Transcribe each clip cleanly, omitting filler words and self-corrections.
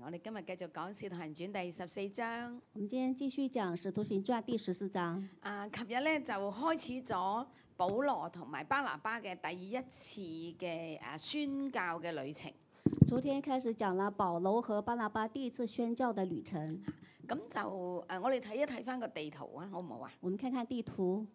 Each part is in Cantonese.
我哋今日繼續講《使徒行傳》第14章。 我們今天繼續講《使徒行傳》第14章。 琴日咧就開始咗保羅同埋巴拿巴嘅第一次嘅宣教嘅旅程。 昨天開始講了保羅和巴拿巴第一次宣教的旅程。 咁就我哋睇一睇翻個地圖啊，好唔好啊？ 我們看看地圖。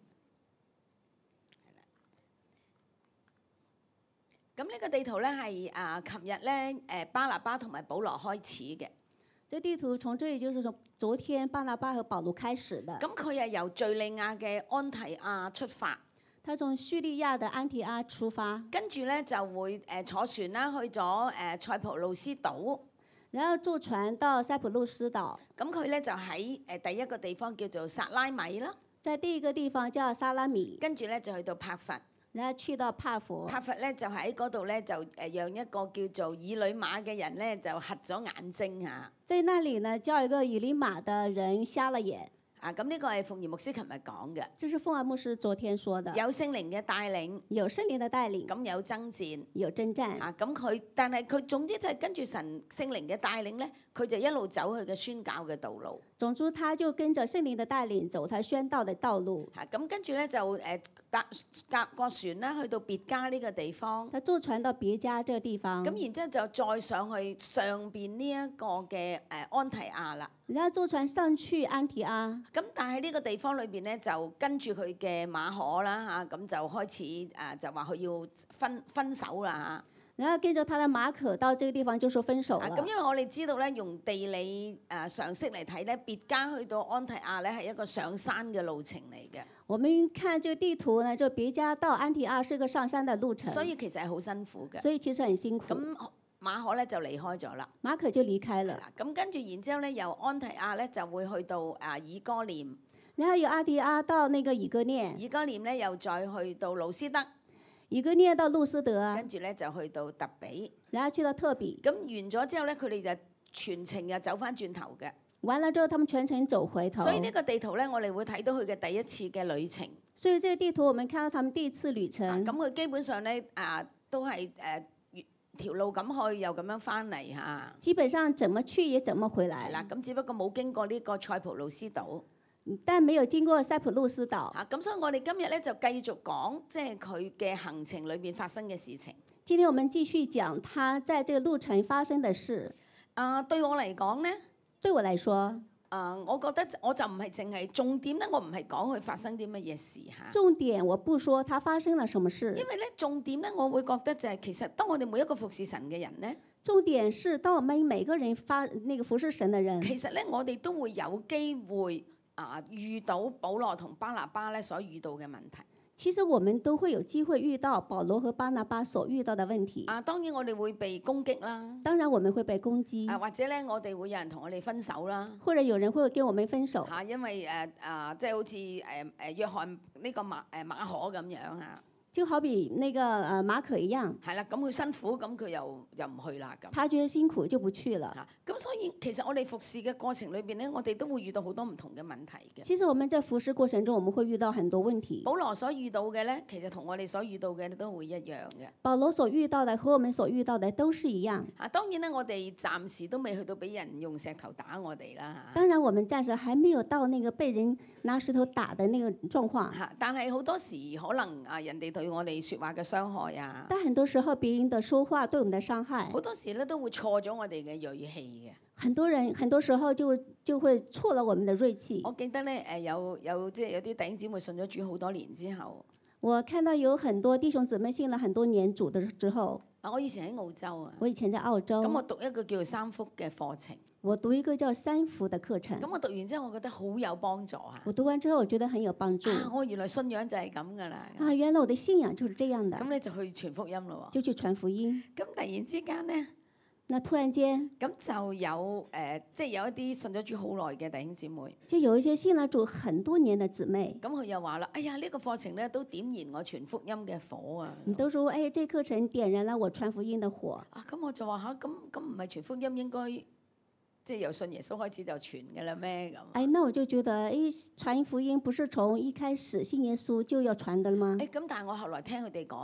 咁呢個地圖咧係琴日咧巴拿巴同埋保羅開始嘅。 這地圖從這裡就是從昨天巴拿巴和保羅開始的。 咁佢係由敍利亞嘅安提亞出發。 他從敘利亞的安提阿出發， 跟住咧就會坐船啦，去咗塞浦路斯島。 然後坐船到塞浦路斯島。 咁佢咧就喺第一個地方叫做撒拉米啦。 在第一個地方叫撒拉米。 跟住咧就去到帕佛。 然後去到帕佛。 帕佛咧就喺嗰度咧就讓一個叫做以呂馬嘅人咧就瞎咗眼睛嚇。 在那裡呢，叫一個以呂馬的人瞎了眼。 咁呢個係鳳儀牧師琴日講嘅。 這是鳳兒牧師昨天說的。 有聖靈嘅帶領。 有聖靈的帶領。 咁有爭戰。 有征戰。 但係佢總之就係跟住神聖靈嘅帶領咧，佢就一路走佢嘅宣教嘅道路。 總之，他就跟着聖靈的帶領走他宣道的道路。 咁跟住咧就搭個船啦，去到別家呢個地方。 他坐船到別家這個地方。 咁然之後就再上去上邊呢一個嘅安提亞啦。 然後坐船上去安提阿。 咁但係呢個地方裏邊咧，就跟住佢嘅馬可啦嚇，咁就開始就話佢要分手啦嚇。 然後跟着他的馬可到這個地方就說分手了。 咁因為我哋知道咧，用地理常識嚟睇咧，別家去到安提亞咧係一個上山嘅路程嚟嘅。 我們看這個地圖呢，就別家到安提阿是一個上山的路程。 所以其實係好辛苦嘅。 所以其實很辛苦。 咁馬可咧就離開咗啦。 馬可就離開了。 咁跟住然之後咧，由安提亞咧就會去到以哥念。 然後由安提阿到那個以哥念。 以哥念咧又再去到路斯德。 以哥念到路斯德。 跟住咧就去到特比。 然後去到特比。 咁完咗之後咧，佢哋就全程又走翻轉頭嘅。 完了之後，他們全程走回頭。 所以呢個地圖咧，我哋會睇到佢嘅第一次嘅旅程。 所以這個地圖，我們看到他們第一次旅程。 咁佢基本上咧都係條路咁去，又咁樣翻嚟嚇。 基本上怎麼去也怎麼回來。 係啦，咁只不過冇經過呢個塞浦路斯島。 但沒有經過塞浦路斯島。 咁所以我哋今日咧就繼續講，即係佢嘅行程裏邊發生嘅事情。 今天我們繼續講他在這個路程發生的事。 對我嚟講呢， 對我來說， 我覺得我就唔係淨係重點咧，我唔係講佢發生啲乜嘢事嚇。 重點我不說他發生了什麼事。 因為咧重點咧，我會覺得就係其實當我哋每一個服侍神嘅人咧， 重點是當我們每個人服侍神的人， 其實咧我哋都會有機會遇到保羅同巴拿巴咧所遇到嘅問題。 其實我們都會有機會遇到保羅和巴拿巴所遇到的問題。 當然我哋會被攻擊啦。 當然我們會被攻擊。 或者咧我哋會有人同我哋分手啦。 或者有人會跟我們分手。 因為即係好似約翰呢個馬可咁樣嚇。 就好比那個馬可一樣。 係啦，咁佢辛苦，咁佢又唔去啦咁。 他覺得辛苦就不去了。 咁所以其實我哋服侍嘅過程裏邊咧，我哋都會遇到好多唔同嘅問題嘅。 其實我們在服侍過程中，我們會遇到很多問題。 保羅所遇到嘅咧，其實同我哋所遇到嘅都會一樣嘅。 保羅所遇到的和我們所遇到的都是一樣。 當然咧，我哋暫時都未去到俾人用石頭打我哋啦。 當然，我們暫時還沒有到那個被人拿石頭打的那個狀況。 但係好多時可能人哋對我哋説話嘅傷害啊。 但很多時候別人的說話對我們的傷害。 好多時咧都會錯咗我哋嘅銳氣嘅。 很多時候就會錯了我們的銳氣。 我記得咧有即係有啲弟兄姊妹信咗主好多年之後。 我看到有很多弟兄姊妹信了很多年主的之後。 我以前喺澳洲啊。 我以前在澳洲。 咁我讀一個叫做三福嘅課程。 我讀一個叫三福的課程。 咁我讀完之後，我覺得好有幫助嚇。 我讀完之後，我覺得很有幫助。 我原來信仰就係咁噶啦。 原來我的信仰就是這樣的。 咁你就去傳福音咯喎。 就去傳福音。 咁突然之間咧， 那突然間， 咁就有即係有一啲信咗主好耐嘅弟兄姊妹。 就有一些信咗主很多年的姊妹。 咁佢又話啦：哎呀，呢個課程咧都點燃我傳福音嘅火啊！ 你都說，這課程點燃了我傳福音的火。 咁我就話嚇，咁唔係傳福音應該即係由信耶穌開始就傳嘅啦咩咁？ 那我就覺得，傳福音不是從一開始信耶穌就要傳的嗎？ 咁但係我後來聽佢哋講咧。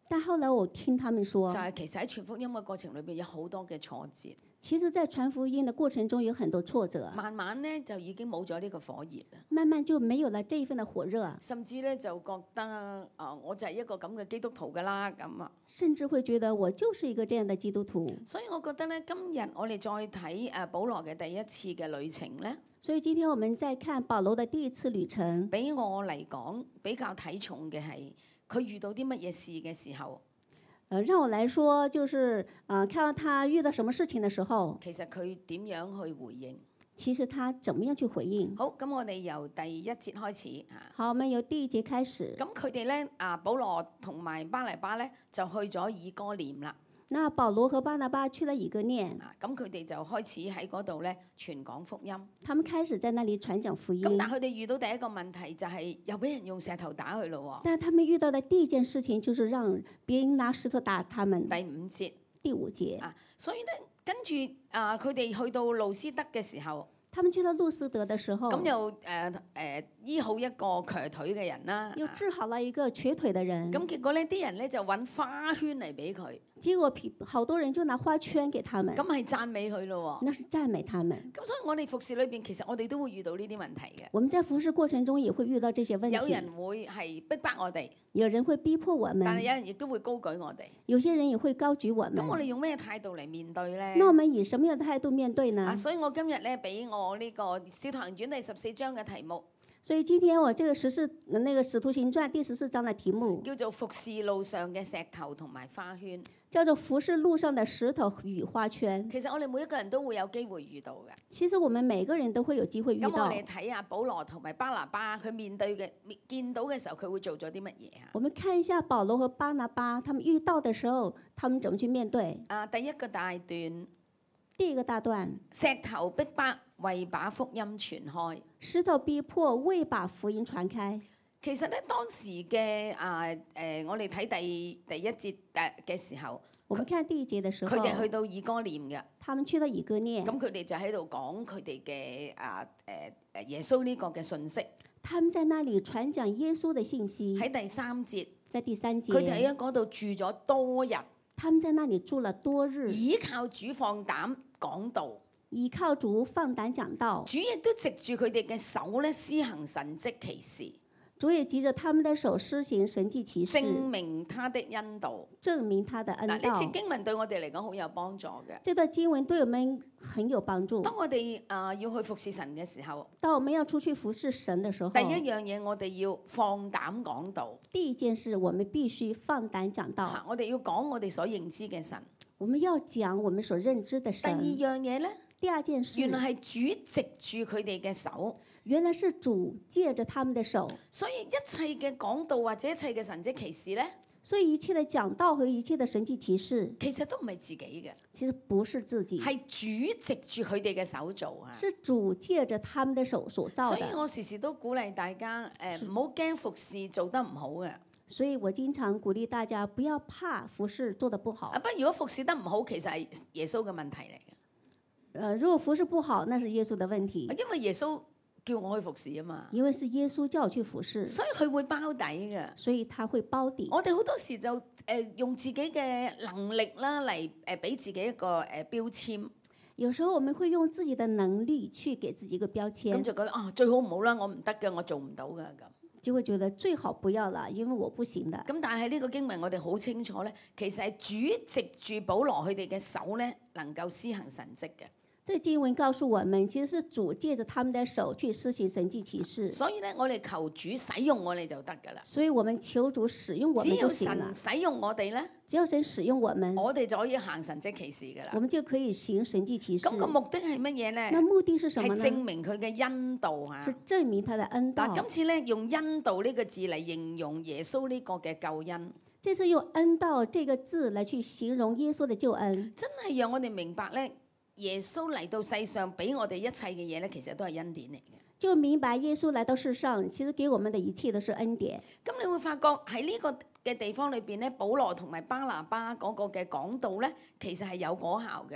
但後來我聽他們說， 就係其實喺傳福音嘅過程裏邊有好多嘅挫折， 其實在傳福音的過程中有很多挫折， 慢慢咧就已經冇咗呢個火熱啦。 慢慢就沒有了這一份的火熱， 甚至咧就覺得我就係一個咁嘅基督徒㗎啦咁啊。 甚至會覺得我就是一個這樣的基督徒。 所以我覺得咧，今日我哋再睇保羅嘅第一次嘅旅程咧， 所以今天我們再看保羅的第一次旅程， 俾我嚟講比較睇重嘅係佢遇到啲乜嘢事嘅時候， 讓我來說，就是看到他遇到什麼事情的時候， 其實佢點樣去回應？ 其實他怎麼樣去回應？ 好，咁我哋由第一節開始嚇。 好，我們由第一節開始。 咁佢哋咧保羅同埋巴黎巴咧就去咗以哥念啦。 那保羅和巴拿巴去了以哥念， 咁佢哋就開始喺嗰度咧傳講福音。 他們開始在那裡傳講福音。 咁但係佢哋遇到第一個問題就係又俾人用石頭打佢咯。 但他們遇到的第一件事情就是讓別人拿石頭打他們。 第五節。 第五節。 所以咧跟住佢哋去到路斯德嘅時候。 他們去到路斯德的時候， 咁又醫好一個瘸腿嘅人啦， 又治好了一個瘸腿嘅人。 咁結果呢啲人咧就揾花圈嚟俾佢， 結果好多人就拿花圈給他們。 咁係讚美佢咯喎。 那是讚美他們。 咁所以我哋服侍裏邊，其實我哋都會遇到呢啲問題嘅。 我們在服侍過程中也會遇到這些問題。 有人會係逼迫我哋， 有人會逼迫我們， 但係有人亦都會高舉我哋。 有些人也會高舉我們。 咁我哋用咩態度嚟面對咧？ 那我們以什麼樣的態度面對呢？ 所以我今日咧俾我呢個《使徒行傳》第14章嘅題目。 所以今天我這個使徒行傳第14章的題目叫做服侍路上嘅石頭同埋花圈， 叫做服侍路上的石頭與花圈。 其實我哋每一個人都會有機會遇到嘅。 其實我們每個人都會有機會遇到。 咁我哋睇下保羅同埋巴拿巴佢面對嘅見到嘅時候，佢會做咗啲乜嘢啊？ 我們看一下保羅和巴拿巴，他們遇到的時候，他們怎麼去面對？ 第一個大段。 第一個大段， 石頭逼迫為把福音傳開。 石頭逼迫為把福音傳開。 其實咧當時嘅我哋睇第一節嘅時候， 我們看第一節嘅時候， 佢哋去到以哥念嘅。 他們去到以哥念。 咁佢哋就喺度講佢哋嘅耶穌呢個嘅信息。 他們在那裡傳講耶穌嘅信息。 喺第三節， 在第三節， 佢哋喺嗰度住咗多日。 他們在那裡住了多日， 倚靠主放膽講道， 倚靠主放膽講道。 主亦都藉住佢哋嘅手咧施行神蹟奇事， 主也藉着他們的手施行神蹟奇事， 證明他的恩道。 證明他的恩道。 呢節經文對我哋嚟講好有幫助嘅。 這段經文對我們很有幫助。 當我哋要去服侍神嘅時候， 當我們要出去服侍神的時候， 第一樣嘢我哋要放膽講道。 第一件事，我們必須放膽講道。 我哋要講我哋所認知嘅神。 我們要講我們所認知的神。 第二樣嘢咧， 第二件事， 原來係主藉住佢哋嘅手。 原來是主借着他們的手。 所以一切嘅講道或者一切嘅神蹟奇事咧， 所以一切的講道和一切的神蹟奇事， 其實都唔係自己嘅， 其實不是自己， 係主藉住佢哋嘅手做啊。 是主借着他們的手所造的。 所以我時時都鼓勵大家唔好驚服侍做得唔好嘅。 所以我經常鼓勵大家不要怕服侍做得不好。 不過如果服侍得唔好，其實係耶穌嘅問題嚟嘅。 如果服侍不好，那是耶穌的問題。 因為耶穌叫我去服侍啊嘛。 因為是耶穌叫我去服侍， 所以佢會包底嘅。 所以他會包底。 我哋好多時就用自己嘅能力啦嚟俾自己一個標籤。 有時候我們會用自己的能力去給自己一個標籤。 咁就覺得最好唔好啦，我唔得嘅，我做唔到嘅咁。 就會覺得最好不要啦，因為我不行的。 咁但係呢個經文我哋好清楚咧，其實係主藉住保羅佢哋嘅手咧，能夠施行神蹟嘅。 這經文告訴我們，其實是主借着他們的手去施行神蹟奇事。 所以咧，我哋求主使用我哋就得㗎啦。 所以我們求主使用我們就行了。 只有神使用我哋咧， 只要神使用我們， 我哋就可以行神蹟奇事㗎啦。 我們就可以行神蹟奇事。 咁個目的係乜嘢咧？ 那目的是什麼呢？ 係證明佢嘅恩道啊。 是證明他的恩道。 嗱，今次咧用恩道呢個字嚟形容耶穌呢個嘅救恩。 這是用恩道這個字來去形容耶穌的救恩。 真係讓我哋明白咧。耶穌嚟到世上俾我哋一切嘅嘢咧，其實都係恩典嚟嘅。 就明白耶穌來到世上，其實給我們的一切都是恩典。 咁你會發覺喺呢個嘅地方裏邊咧，保羅同埋巴拿巴嗰個嘅講道咧，其實係有果效嘅。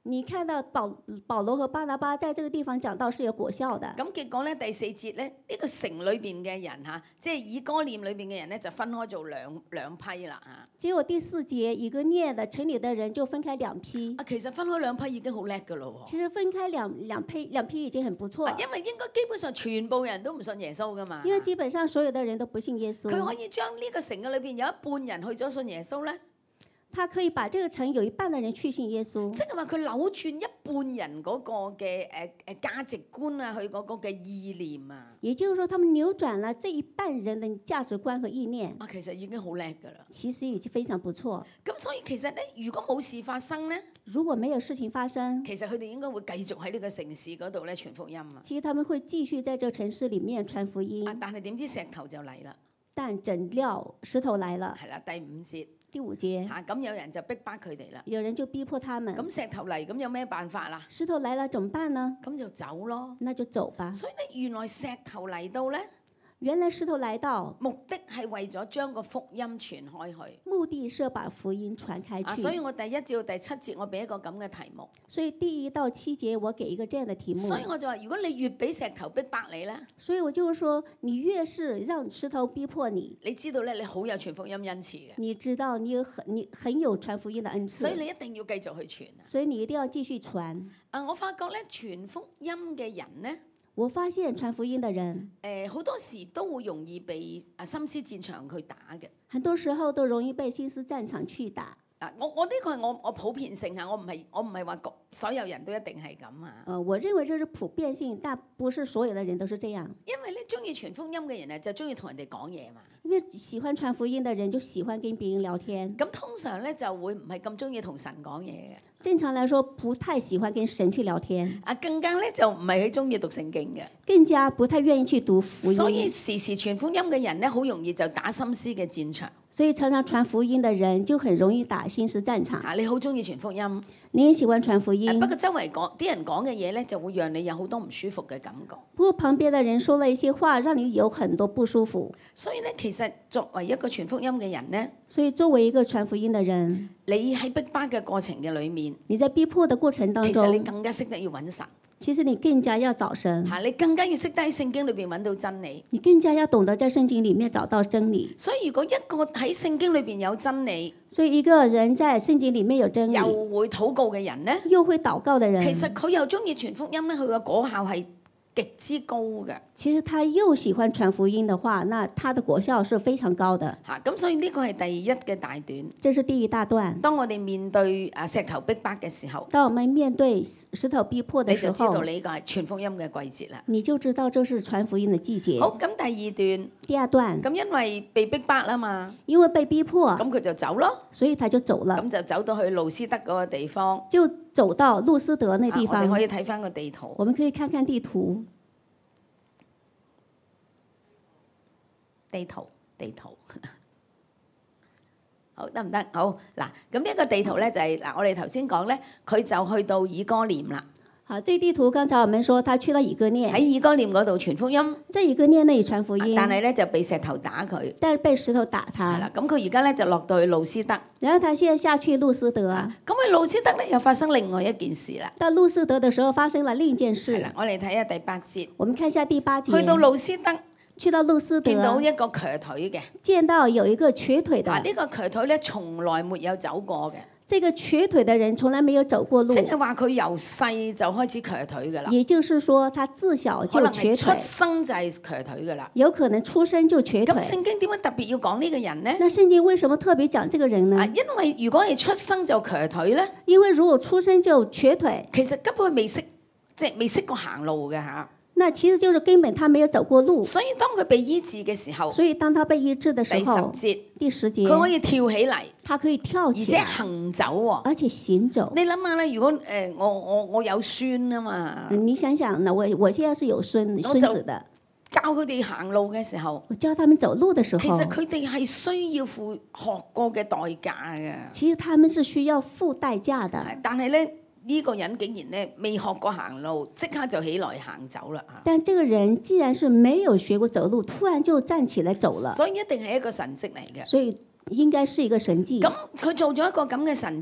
你看到保羅和巴拿巴在這個地方講到是有果效的。 咁結果咧，第4節咧，呢個城裏邊嘅人嚇，即係以哥念裏邊嘅人咧，就分開做兩批啦嚇。 結果第4節，以哥念的城裡的人就分開2批。 啊，其實分開2批已經好叻噶咯喎。 其實分開兩批已經很不錯。 因為應該基本上全部人都唔信耶穌噶嘛。 因為基本上所有的人都不信耶穌。 佢可以將呢個城嘅裏邊有一半人去咗信耶穌咧。 他可以把這個城有一半的人去信耶穌。 即係話佢扭轉一半人嗰個嘅價值觀啊，佢嗰個嘅意念啊。 也就是說，他們扭轉了這一半人的價值觀和意念。 啊，其實已經好叻㗎啦。 其實已經非常不錯。 咁所以其實咧，如果冇事發生咧， 如果沒有事情發生， 其實佢哋應該會繼續喺呢個城市嗰度咧傳福音啊。 其實他們會繼續在這個城市裡面傳福音。 啊，但係點知石頭就嚟啦。 但怎料石頭來了。 係啦，第5節。 第5節。 嚇，咁有人就逼迫佢哋啦。 有人就逼迫他們。 咁石頭嚟，咁有咩辦法啦？ 石頭來了，怎麼辦呢？ 咁就走咯。 那就走吧。 所以咧，原來石頭嚟到咧。 原來石頭來到， 目的係為咗將個福音傳開去。 目的是要把福音傳開去。 所以我第1至到第7節，我俾一個咁嘅題目。 所以第1到7節，我給一個這樣的題目。 所以我就話，如果你越俾石頭逼迫你咧， 所以我就是說，你越是讓石頭逼迫你， 你知道咧，你好有傳福音恩賜嘅。 你知道你很有傳福音的恩賜。 所以你一定要繼續去傳。 所以你一定要繼續傳。 我發覺咧，傳福音嘅人咧。 我發現傳福音的人， 好多時都會容易被心思戰場去打嘅。 很多時候都容易被心思戰場去打。 我呢個係我普遍性嚇，我唔係話所有人都一定係咁啊。 我認為這是普遍性，但不是所有的人都是這樣。 因為咧，中意傳福音嘅人咧，就中意同人哋講嘢嘛。 因為喜歡傳福音的人就喜歡跟別人聊天。 咁通常咧就會唔係咁中意同神講嘢嘅。 正常來說，不太喜歡跟神去聊天。 更加咧就唔係佢中意讀聖經嘅。 更加不太願意去讀福音。 所以時時傳福音嘅人咧，好容易就打心思嘅戰場。 所以常常傳福音的人就很容易打心思戰場。 你好中意傳福音， 你也喜歡傳福音。 不過周圍啲人講嘅嘢咧，就會讓你有好多唔舒服嘅感覺。 不過旁邊的人說了一些話，讓你有很多不舒服。 所以咧，其實作為一個傳福音嘅人咧， 所以作為一個傳福音的人， 你喺逼迫嘅過程嘅裏面， 你在逼迫的過程當中， 其實你更加識得要揾神。 其實你更加要找神。 你更加要識得喺聖經裏邊揾到真理。 你更加要懂得在聖經裡面找到真理。 所以如果一個喺聖經裏邊有真理， 所以一個人在聖經裡面有真理， 又會禱告嘅人呢， 又會禱告的人， 其實佢又中意傳福音咧，佢嘅果效係極之高嘅。 其實他又喜歡傳福音的話，那他的果效是非常高的。 咁所以呢個係第一嘅大段。 這是第一大段。 當我哋面對石頭逼迫嘅時候， 當我們面對石頭逼迫的時候， 你就知道呢個係傳福音嘅季節啦。 你就知道這是傳福音的季節。 好，咁第2段。 第2段。 咁因為被逼迫啦嘛。 因為被逼迫。 咁佢就走咯。 所以他就走了。 咁就走到去路斯德嗰個地方。 就走到路斯德那地方。 我哋可以睇翻個地圖。 我們可以看看地圖。 地圖，好得唔得？好嗱，咁呢一個地圖咧就係我哋頭先講咧，佢就去到以哥念啦。 好，這地圖剛才我們說，他去到以哥念。 喺以哥念嗰度傳福音。 在以哥念那裡傳福音。 但係咧就被石頭打佢。 但係被石頭打他。 係啦，咁佢而家咧就落到去路斯德。 然後他現在下去路斯德。 咁喺路斯德咧又發生另外一件事啦。 到路斯德嘅時候發生了另一件事。 係啦，我哋睇下第8節。 我們看一下第8節。 去到路斯德。 去到路斯德， 見到一個瘸腿嘅， 見到有一個瘸腿的。 呢個瘸腿咧，從來沒有走過嘅。 這個瘸腿的人從來沒有走過路。 即係話佢由細就開始瘸腿㗎啦。 也就是說，他自小就瘸腿。 出生就係瘸腿㗎啦。 有可能出生就瘸腿。 咁聖經點解特別要講呢個人呢？ 那聖經為什麼特別講這個人呢？ 因為如果係出生就瘸腿咧， 因為如果出生就瘸腿， 其實根本未識，即係未識過行路嘅嚇。 那其實就是根本他沒有走過路。 所以當佢被醫治嘅時候， 所以當他被醫治的時候，第10節， 佢可以跳起嚟， 他可以跳起， 而且行走喎， 而且行走。 你諗下咧，如果我有孫啊嘛， 你想想，那我現在是有孫子的， 教佢哋行路嘅時候， 我教他們走路的時候， 其實佢哋係需要付學過嘅代價嘅。 其實他們是需要付代價的， 但係咧。呢個人竟然咧未學過行路，即刻就起來行走啦嚇！ 但這個人既然是沒有學過走路，突然就站起來走了， 所以一定係一個神蹟嚟嘅。 所以應該是一個神蹟。 咁佢做咗一個咁嘅神蹟，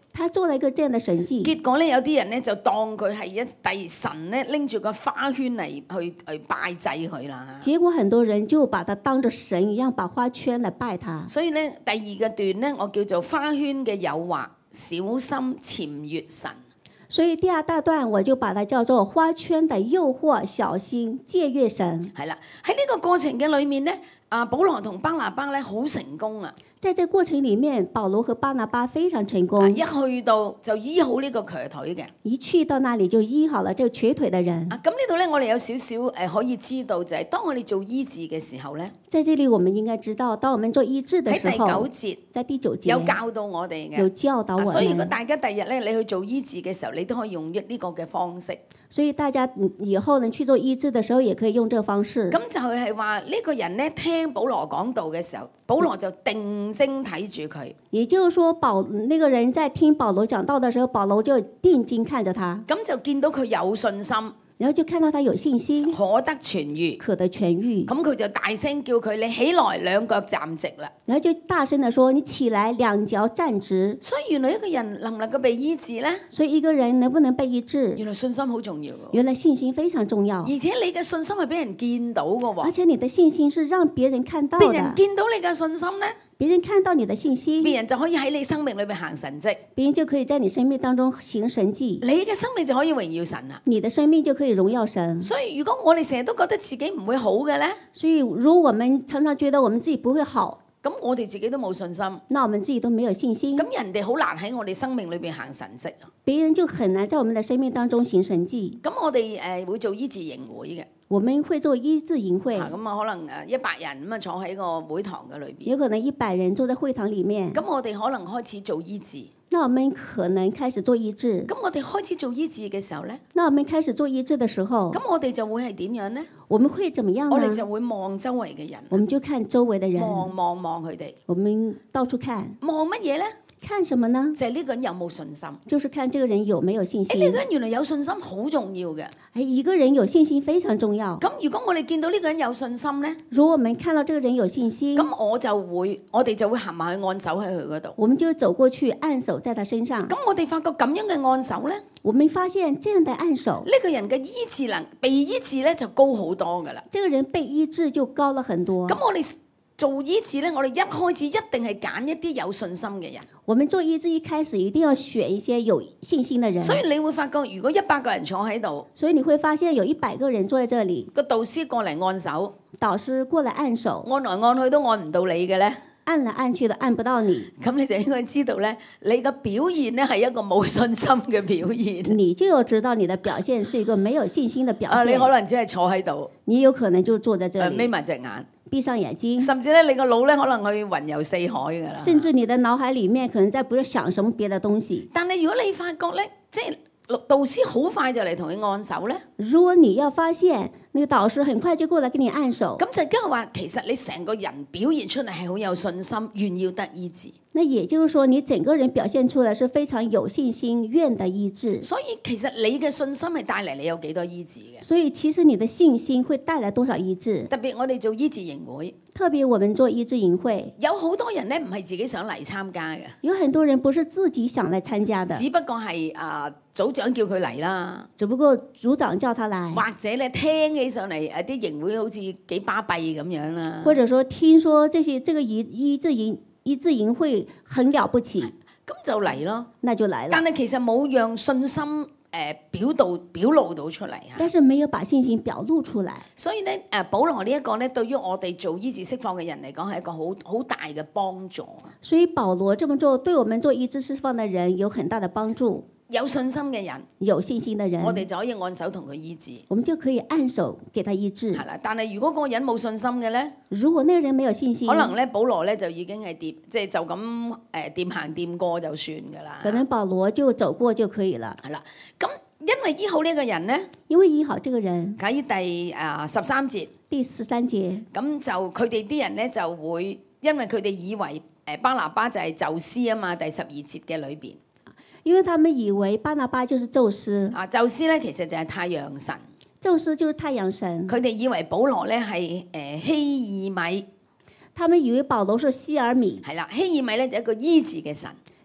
他做了一個這樣的神蹟， 結果咧有啲人咧就當佢係一第神咧拎住個花圈嚟去拜祭佢啦。 結果很多人就把他當着神一樣，把花圈來拜他。 所以咧第二個段咧，我叫做花圈嘅誘惑，小心僭越神。 所以第二大段我就把它叫做花圈的誘惑，小心借越神。 係啦，喺呢個過程嘅裏面咧，保羅同巴拿巴咧好成功啊！ 在這過程裡面，保羅和巴拿巴非常成功。 一去到就醫好呢個瘸腿嘅。 一去到那裡就醫好了這個瘸腿的人。 咁呢度咧，我哋有少少可以知道，就係當我哋做醫治嘅時候咧， 在這裡我們應該知道，當我們做醫治的時候， 喺第9節， 在第9節有教導我哋嘅， 有教導我們。 所以如果大家第日咧，你去做醫治嘅時候，你都可以用呢個嘅方式。 所以大家以後呢去做醫治的時候，也可以用這個方式。 咁就係話呢個人咧聽保羅講道嘅時候，保羅就定睛睇住佢。 也就是說，那個人在聽保羅講道的時候，保羅就定睛看着他， 咁就見到佢有信心。 然後就看到他有信心， 可得痊愈， 可得痊愈。 咁佢就大聲叫佢：你起來，兩腳站直啦！ 然後就大聲地說：你起來，兩腳站直。 所以原來一個人能唔能夠被醫治呢？ 所以一個人能不能被醫治？ 原來信心好重要㗎。 原來信心非常重要。 而且你嘅信心係俾人見到㗎喎。 而且你的信心是讓別人看到的。 別人見到你嘅信心呢？ 別人看到你的信心， 別人就可以喺你生命裏邊行神蹟， 別人就可以在你生命當中行神蹟， 你嘅生命就可以榮耀神啦。 你的生命就可以榮耀神。 所以如果我哋成日都覺得自己唔會好嘅咧， 所以如果我們常常覺得我們自己不會好， 咁我哋自己都冇信心， 那我們自己都沒有信心， 咁人哋好難喺我哋生命裏邊行神蹟啊。 別人就很難在我們的生命當中行神蹟。 咁我哋會做醫治營會嘅。 我們會做醫治營會， 咁可能100人咁坐喺個會堂嘅裏邊， 有可能100人坐在會堂裡面。 咁我哋可能開始做醫治， 那我們可能開始做醫治。 咁我哋開始做醫治嘅時候咧， 那我們開始做醫治的時候， 咁我哋就會係點樣咧？ 我們會怎麼樣呢？ 我哋就會望周圍嘅人， 我們就看周圍的人， 望佢哋， 我們到處看， 望乜嘢咧？ 看什麼呢？ 就係呢個人有冇信心， 就是看這個人有沒有信心。 呢個人原來有信心好重要嘅。 一個人有信心非常重要。 咁如果我哋見到呢個人有信心咧， 如果我們看到這個人有信心， 咁我哋就會行埋去按手喺佢嗰度。 我們就走過去按手在他身上。 咁我哋發覺咁樣嘅按手咧， 我們發現這樣的按手， 呢個人嘅醫治被醫治咧就高好多噶啦。 這個人被醫治就高了很多。 咁我哋做醫治咧，我哋一開始一定係揀一啲有信心嘅人。 我們做醫治一開始一定要選一些有信心的人。 所以你會發覺，如果100個人坐喺度， 所以你會發現有100個人坐在這裡， 個導師過嚟按手， 導師過來按手， 按來按去都按唔到你嘅咧， 按來按去都按不到你， 咁你就應該知道咧，你嘅表現咧係一個冇信心嘅表現。 你就要知道你的表現是一個沒有信心的表現。 你可能只係坐喺度， 你有可能就坐在這裡， 眯埋隻眼， 閉上眼睛， 甚至咧你個腦咧可能去雲遊四海㗎啦。 甚至你的腦海裡面可能在不是想什麼別的東西。 但係如果你發覺咧，即係導師好快就嚟同你按手咧， 如果你要發現那個導師很快就過來跟你按手， 咁就即係話其實你成個人表現出嚟係好有信心，願要得醫治。 那也就是說，你整個人表現出來是非常有信心，願得醫治。 所以其實你嘅信心係帶嚟你有幾多醫治嘅。 所以其實你的信心會帶來多少醫治？ 特別我哋做醫治營會， 特別我們做醫治營會， 有好多人咧唔係自己想嚟參加嘅， 有很多人不是自己想來參加的， 只不過係組長叫佢嚟啦， 只不過組長叫他來， 或者咧聽起上嚟啲營會好似幾巴閉咁樣啦， 或者說聽說這個醫治營會很了不起， 咁就嚟咯， 那就來了。 但係其實冇讓信心表露到出嚟啊， 但是沒有把信心表露出來。 所以咧保羅呢一個咧，對於我哋做醫治釋放嘅人嚟講係一個好大嘅幫助啊。 所以保羅這麼做，對我們做醫治釋放的人有很大的幫助。 有信心嘅人， 有信心的人， 我哋就可以按手同佢醫治， 我們就可以按手給他醫治。 係啦，但係如果嗰個人冇信心嘅咧， 如果那個人沒有信心， 可能咧保羅咧就已經係即係就咁掂行掂過就算㗎啦。 可能保羅就走過就可以了。 係啦，咁因為醫好呢個人咧， 因為醫好這個人喺第13節， 第13節， 咁就佢哋啲人咧就會，因為佢哋以為巴拿巴就係宙斯啊嘛，第12節嘅裏邊。 因為他們以為巴拿巴就是宙斯。 宙斯咧其實就係太陽神。 宙斯就是太陽神。 佢哋以為保羅咧係希爾米。 他們以為保羅是希爾米。 係啦，希爾米咧就係一個醫治嘅神。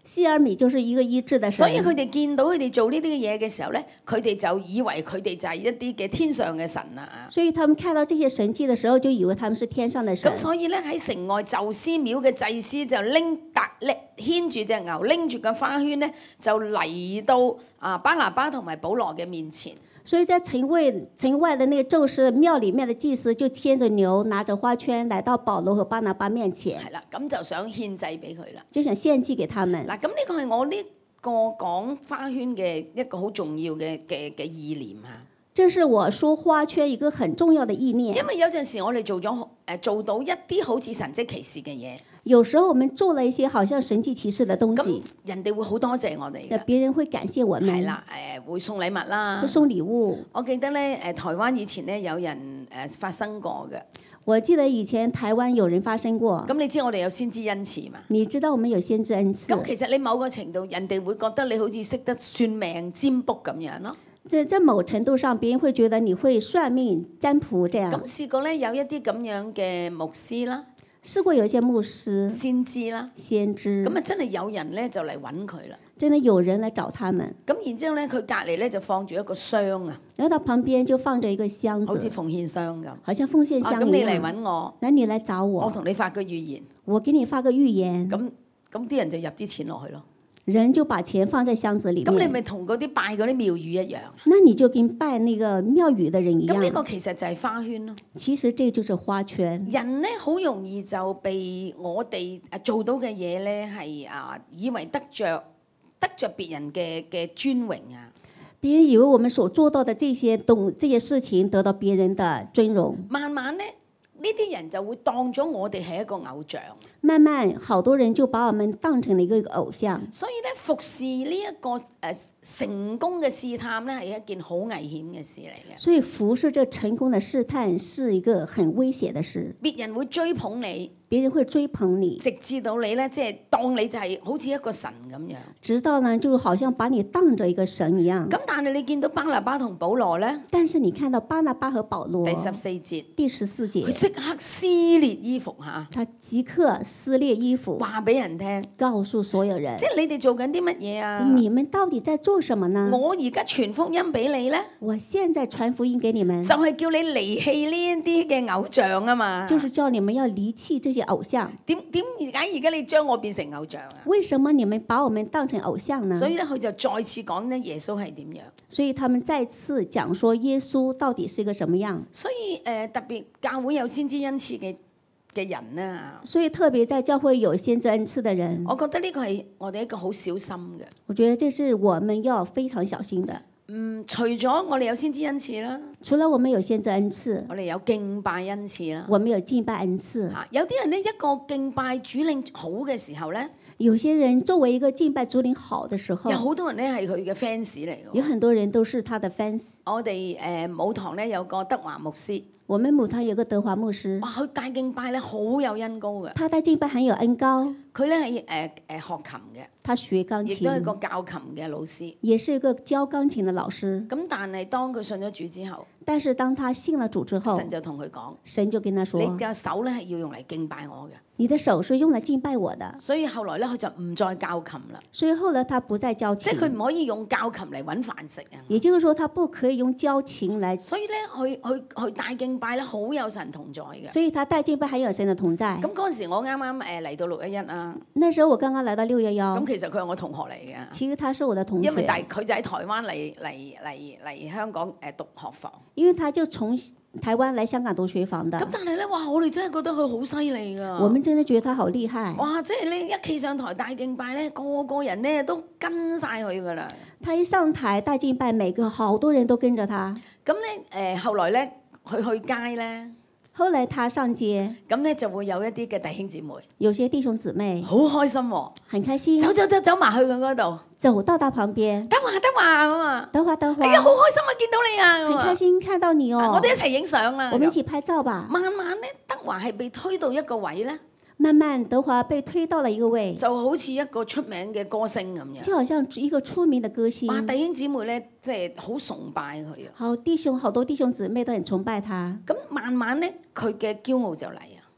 希爾米就是一個醫治的神。 所以佢哋見到佢哋做呢啲嘅嘢嘅時候咧，佢哋就以為佢哋就係一啲嘅天上嘅神啦。 所以他們看到這些神蹟的時候，就以為他們是天上的神。 咁所以咧喺城外宙斯廟嘅祭司就牽住隻牛，拎住個花圈咧，就嚟到巴拿巴同埋保羅嘅面前。 所以在城外的那個宙斯廟裡面的祭司就牽着牛，拿着花圈來到保羅和巴拿巴面前。 係啦，咁就想獻祭俾佢啦。 就想獻祭給他們。 嗱，咁呢個係我呢個講花圈嘅一個好重要嘅意念嚇。 這是我說花圈一個很重要的意念。 因為有陣時我哋做到一啲好似神蹟奇事嘅嘢。 有時候我們做了一些好像神蹟奇事的東西， 人哋會好多謝我哋嘅。 別人會感謝我們。 係啦，會送禮物啦， 會送禮物。 我記得咧，台灣以前咧有人發生過嘅。 我記得以前台灣有人發生過。 咁你知我哋有先知恩賜嘛？ 你知道我們有先知恩賜。 咁其實你某個程度，人哋會覺得你好似識得算命占卜咁樣咯。 在某程度上，別人會覺得你會算命占卜這樣。 咁試過咧，有一啲咁樣嘅牧師啦。 試過有一些牧師、 先知啦， 先知， 咁啊真係有人咧就嚟揾佢啦。 真的有人來找他們。 咁然之後咧，佢隔離咧就放住一個箱啊， 然後他旁邊就放着一個箱子， 好似奉獻箱咁。 好像奉獻箱一樣。 咁你嚟揾我， 那你來找我， 我同你發個預言， 我給你發個預言。 咁啲人就入啲錢落去咯。 人就把錢放在箱子裡面。 咁你咪同嗰啲拜嗰啲廟宇一樣。 那你就跟拜那個廟宇的人一樣。 咁呢個其實就係花圈咯。 其實這就是花圈。 人咧好容易就被我哋做到嘅嘢咧係以為得着別人嘅尊榮啊。 別人以為我們所做到的這些事情得到別人的尊榮。 慢慢咧呢啲人就會當咗我哋係一個偶像。 慢慢，好多人就把我們當成了一個偶像。 所以咧，服侍呢一個成功嘅試探咧，係一件好危險嘅事嚟嘅。 所以服侍這成功的試探是一個很危險的事。 別人會追捧你， 別人會追捧你， 直至到你咧，即係當你就係好似一個神咁樣。 直到呢，就好像把你當着一個神一樣。 咁但係你見到巴拿巴同保羅咧？ 但是你看到巴拿巴和保羅， 第14節， 第14節， 佢即刻撕裂衣服嚇， 他即刻撕裂衣服， 話俾人聽， 告訴所有人， 即係你哋做緊啲乜嘢啊？ 你們到底在做什麼呢？ 我而家傳福音俾你咧， 我現在傳福音給你們， 就係叫你離棄呢一啲嘅偶像啊嘛。 就是叫你們要離棄這些偶像。 點解而家你將我變成偶像啊？ 為什麼你們把我們當成偶像呢？ 所以咧，佢就再次講咧，耶穌係點樣？ 所以他們再次講說耶穌到底是一個什麼樣？ 所以特別教會有先知恩賜嘅人啊， 所以特別在教會有先知恩賜的人， 我覺得呢個係我哋一個好小心嘅。 我覺得這是我們要非常小心的。 除咗我哋有先知恩賜啦， 除了我們有先知恩賜， 我哋有敬拜恩賜啦。 我們有敬拜恩賜。 有啲人呢，一個敬拜主領好嘅時候咧， 有些人作為一個敬拜主領好的時候， 有好多人咧係佢嘅 fans 嚟嘅。 有很多人都是他的 fans。 我哋母堂咧有個德華牧師， 我們母堂有個德華牧師， 哇！佢帶敬拜咧好有恩膏嘅。 他帶敬拜很有恩膏。 佢咧係學琴嘅， 他學鋼琴， 亦都係個教琴嘅老師， 也是一個教鋼琴嘅老師。 咁但係當佢信咗主之後， 但是當他信了主之後， 神就同佢講， 神就跟他說： 你嘅手咧係要用嚟敬拜我嘅。 你的手是用來敬拜我的。 所以後來咧，佢就唔再教琴啦。 所以後來他不再教琴， 即係佢唔可以用教琴嚟揾飯食啊。 也就是說，他不可以用教琴來。 所以咧，佢帶敬拜咧，好有神同在嘅。 所以他帶敬拜還有神的同在。 咁嗰陣時，我啱啱嚟到611啊。 那時候我剛剛來到611。 咁其實佢係我同學嚟嘅。 其實他是我的同學。 因為佢就喺台灣嚟香港讀學房。 因為他就從台灣來香港讀學房的。 咁但係咧，哇！我哋真係覺得佢好犀利㗎。 我們真的覺得他好厲害。 哇！即係你一企上台帶敬拜咧，個個人咧都跟晒佢㗎啦。 他一上台帶敬拜，每個好多人都跟着他。 咁咧後來咧，佢去街咧。 後來他上街， 咁咧就會有一啲嘅弟兄姊妹， 有些弟兄姊妹好開心喎， 很開心， 走埋去佢嗰度， 走到他旁邊， 德華咁啊， 德華， 哎呀好開心啊，見到你啊， 很開心看到你哦， 我哋一齊影相啊， 我們一起拍照吧。 慢慢咧，德華係被推到一個位咧。 慢慢德華被推到了一個位， 就好似一個出名嘅歌星咁樣， 就好像一個出名的歌星。 哇！弟兄姊妹咧，即係好崇拜佢啊。 好多弟兄姊妹都很崇拜他。 咁慢慢咧，佢嘅驕傲就嚟啊。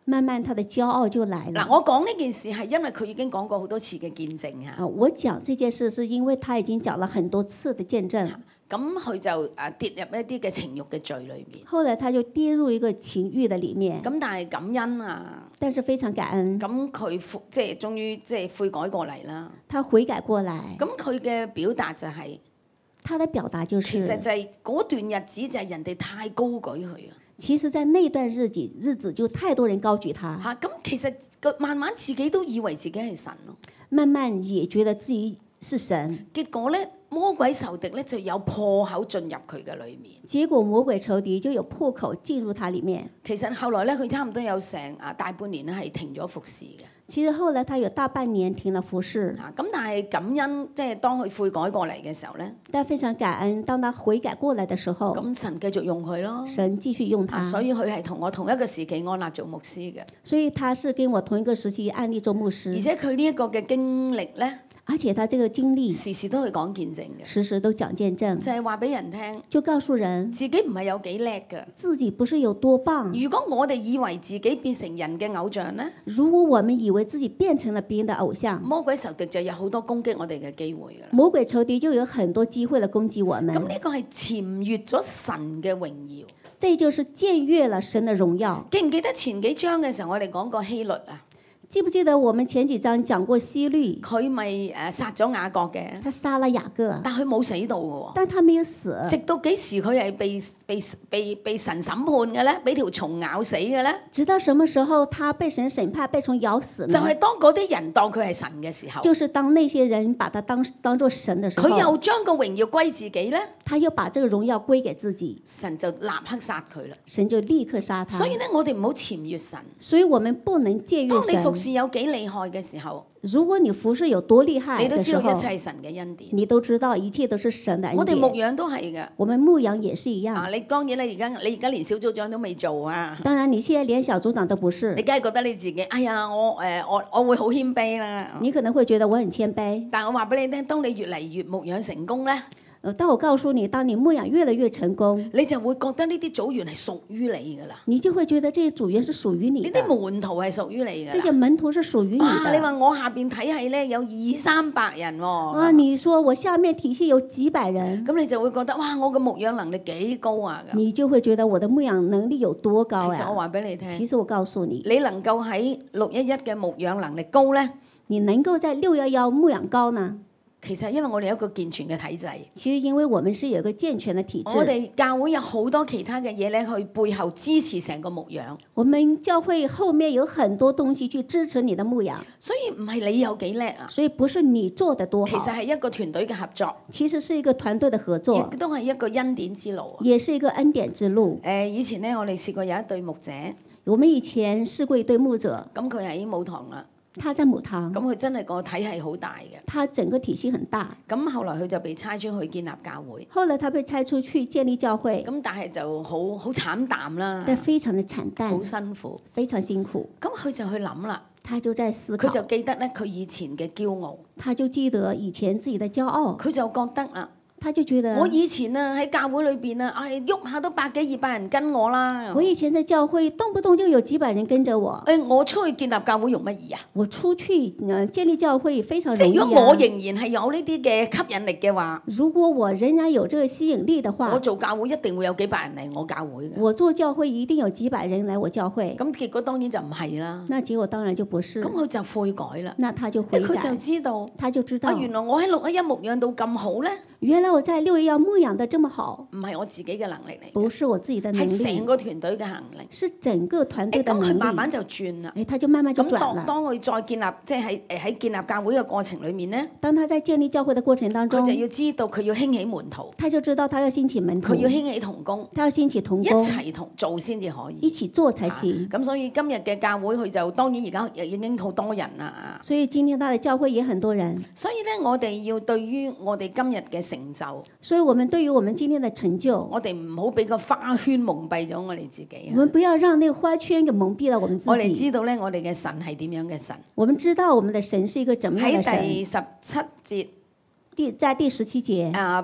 慢慢他的驕傲就來了。 嗱，我講呢件事係因為佢已經講過好多次嘅見證嚇。 我講這件事是因為他已經講了很多次的見證。 咁佢就跌入一啲嘅情慾嘅罪裏面。 後來他就跌入一個情慾的裡面。 咁但係感恩啊！ 但是非常感恩。 咁佢即係終於即係悔改過嚟啦。 他悔改過來。 咁佢嘅表達就係， 他的表達就是， 其實就係嗰段日子就係人哋太高舉佢啊。 其實，在那段日子就太多人高舉他。 嚇，咁其實慢慢自己都以為自己係神咯。 慢慢也覺得自己是神。 結果咧，魔鬼仇敵咧就有破口進入佢嘅裏面。 結果魔鬼仇敵就有破口進入他裡面。 其實後來咧，佢差唔多有成大半年咧係停咗服侍嘅。 其實後來他有大半年停了服侍。 咁但係感恩，即係當佢悔改過嚟嘅時候咧， 但非常感恩，當他悔改過來嘅時候， 咁神繼續用佢咯。 神繼續用他。 所以佢係同我同一個時期安立做牧師嘅。 所以他是跟我同一個時期安立做牧師。 而且佢呢一個嘅經歷咧， 而且他這個經歷時時都會講見證嘅， 時時都講見證， 就係話俾人聽， 就告訴人自己唔係有幾叻嘅， 自己不是有多棒。 如果我哋以為自己變成人嘅偶像咧， 如果我們以為自己變成了別人的偶像， 魔鬼仇敵就有好多攻擊我哋嘅機會㗎啦。 魔鬼仇敵就有很多機會嚟攻擊我們。 咁呢個係僭越咗神嘅榮耀， 這就是僭越了神的榮耀。 記唔記得前幾章嘅時候我哋講過希律啊？ 記不記得我們前幾章講過希律？ 佢咪殺咗雅各嘅？ 他殺了雅各， 但佢冇死到嘅喎。 但他沒有死。 直到幾時佢係被神審判嘅咧？俾條蟲咬死嘅咧？ 直到什麼時候他被神審判，被蟲咬死呢？ 就係當嗰啲人當佢係神嘅時候。 就是當那些人把他當作神的時候。 佢又將個榮耀歸自己咧？ 他又把這個榮耀歸給自己。 神就立刻殺佢啦。 神就立刻殺他。 所以咧，我哋唔好僭越神。 所以我們不能僭越神。 當你服侍有幾厲害嘅時候， 如果你服侍有多厲害你都知道嘅時候， 一切係神嘅恩典。 你都知道一切都是神的恩典。 我哋牧養都係嘅。 我們牧養也是一樣。 你當然你而家連小組長都未做啊。 當然你現在連小組長都不是。 你梗係覺得你自己，哎呀，我會好謙卑啦。 你可能會覺得我很謙卑。 但我話俾你聽，當你越嚟越牧養成功咧。 但我告訴你，當你牧養越來越成功， 你就會覺得呢啲組員係屬於你噶啦。 你就會覺得這些組員是屬於你的。 呢啲門徒係屬於你嘅。 這些門徒是屬於你的。 你話我下邊體系咧有200-300人喎。 你說我下面體系有幾百人， 咁你就會覺得哇，我嘅牧養能力幾高啊！ 你就會覺得我的牧養能力有多高啊！ 其實我話俾你聽， 其實我告訴你， 你能夠喺611嘅牧養能力高咧， 你能夠在611牧養高呢？ 其實因為我哋有一個健全嘅體制， 其實因為我們是有一個健全的體制， 我哋教會有好多其他嘅嘢咧，去背後支持成個牧養。 我們教會後面有很多東西去支持你的牧養， 所以唔係你有幾叻啊， 所以不是你做得多好， 其實係一個團隊嘅合作， 其實是一個團隊的合作， 亦都係一個恩典之路， 也是一個恩典之路。 以前咧我哋試過有一對牧者， 我們以前試過一對牧者， 咁佢喺母堂啦。 他在母堂， 咁佢真係個體系好大嘅。 他整個體系很大。 咁後來佢就被差出去建立教會。 後來他被差出去建立教會。 咁但係就好慘淡啦。 但非常的慘淡。 好辛苦。 非常辛苦。 咁佢就去諗啦。 他就在思考。 佢就記得咧佢以前嘅驕傲。 他就記得以前自己的驕傲。 佢就覺得啊。 他就覺得我以前啊喺教會裏邊啊，喐下都100幾200人跟我啦。 我以前在教會動不動就有幾百人跟着我。 我出去建立教會容乜易啊？ 我出去建立教會非常容易啊。 即係如果我仍然係有呢啲嘅吸引力嘅話， 如果我仍然有這個吸引力的話， 我做教會一定會有幾百人嚟我教會嘅。 我做教會一定有幾百人嚟我教會。 咁結果當然就唔係啦。 那結果當然就不是。 咁佢就悔改啦。 那他就悔改。 佢就知道。 他就知道。 原來我喺611牧養到咁好咧。 原來我在611牧養得這麼好， 唔係我自己嘅能力嚟， 不是我自己的能力， 係成個團隊嘅能力， 是整個團隊的能力。 咁佢慢慢就轉啦， 他就慢慢就轉了。 當佢再建立，即係喺建立教會嘅過程裏面咧， 當他在建立教會嘅過程當中， 佢就要知道佢要興起門徒， 他就知道他要興起門徒， 佢要興起同工， 他要興起同工， 一齊同做先至可以， 一起做才行。 咁所以今日嘅教會佢就當然而家已經好多人啦。 所以今天他的教會也很多人。 所以咧，我哋要對於我哋今日嘅成就。 所以我們對於我們今天的成就， 我哋唔好俾個花圈蒙蔽咗我哋自己。 我們不要讓那個花圈給蒙蔽了我們自己。 我哋知道咧，我哋嘅神係點樣嘅神。 我們知道我們的神是一個怎麼樣的神。 喺第17節， 在第17節。